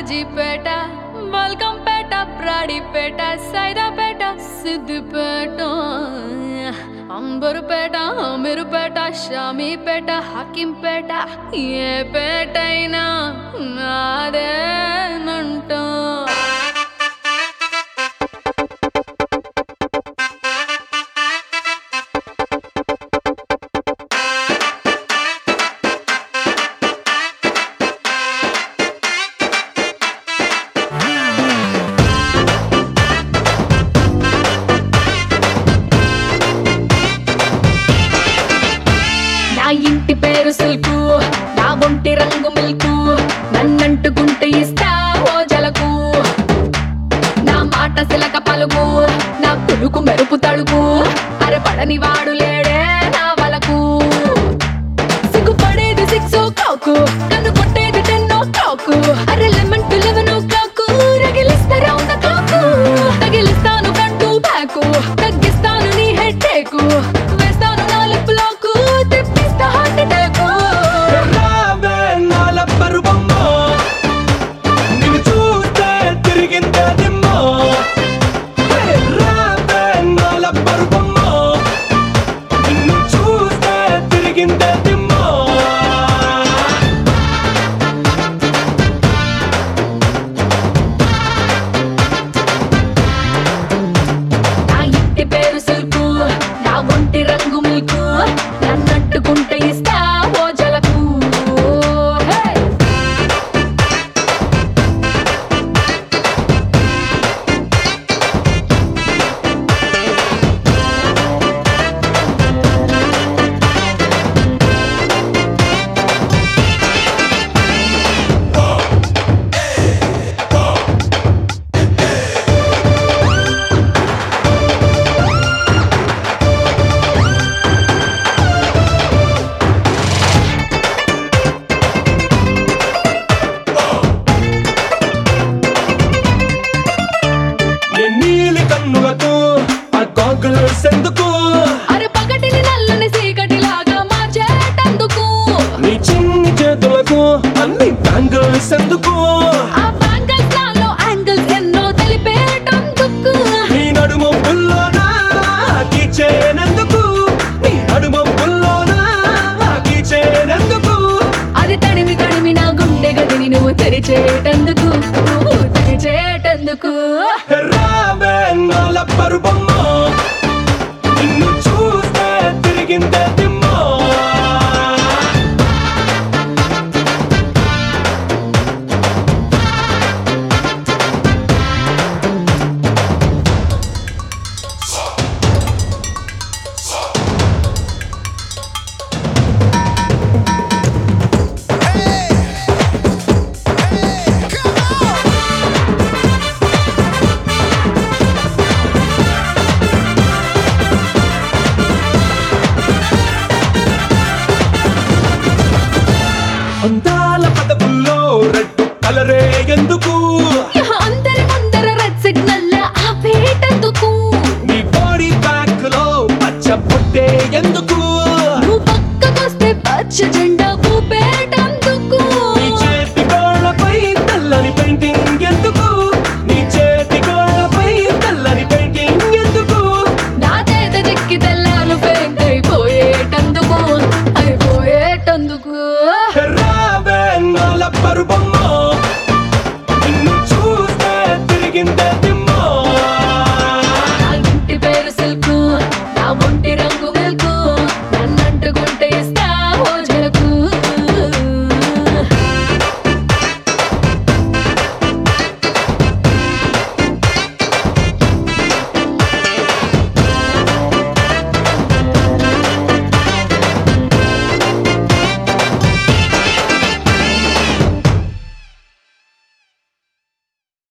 కాజీపేట బల్కంపేట ప్రాడిపేట సైదాపేట సిద్దిపేట అంబరుపేట అమీరుపేట షామీపేట హకీంపేట ఏ పేటైనా నాదేనంటా నా ఇంటి పేరు సిల్కు నా ఒంటి రంగు మిల్కు నన్నంటుకుంటే ఇస్తా ఓ జలకు నా మాట సిలక పలుకు నా పులుకు మెరుపు తడుకు అరే పడని వాడు లేడే నా వలకు సిగ్గుపడేది సిక్స్ ఓ క్లాక్ కన్ను కొట్టేది 10 o'clock అరే 11 to 11 o'clock రగిలిస్తా రౌండ్ ద క్లాక్ తగిలిస్తాను ఫ్రంట్ టు బ్యాక్ తగ్గిస్తాను నీ హెడ్ టేక్ వేస్తాను నా లిప్ లాక్ తెప్పిస్తా హార్ట్ అటాక్ రావే నాల పరువమ్మ నిన్ను చూస్తే తిరిగిందే దిమ్మ రావే నాల పరువమ్మ నిన్ను చూస్తే తిరిగిందే దిమ్మ నా ఇంటి పేరు సిల్కు నా ఒంటి రంగు మిల్కు నన్నట్టుకుంటే ఇస్తా ఓ జలకు నీ నీలి కన్నులతో ఆ గాగుల్స్ ఎందుకు అరే పగటిని నల్లని చీకటిలాగా మార్చేటందుకు నీ చిన్ని చేతులకు అన్ని బ్యాంగిల్స్ ఎందుకు ఆ బ్యాంగిల్స్ నాలో యాంగిల్స్ ఎన్నో తెలిపేటందుకు నీ నడుము పుల్లోనా కీచేనందుకు నీ నడుము పుల్లోనా కీచేనందుకు అది తడిమి తడిమి నా గుండె గదిని నువ్వు తెరిచేటందుకు రావే నాల పరువమ్మ నిన్ను చూస్తే తిరిగిందే దిమ్మ అందాల పదవుల్లో రెడ్ కలరే ఎందుకు అందరి ముందర రెడ్ సిగ్నల్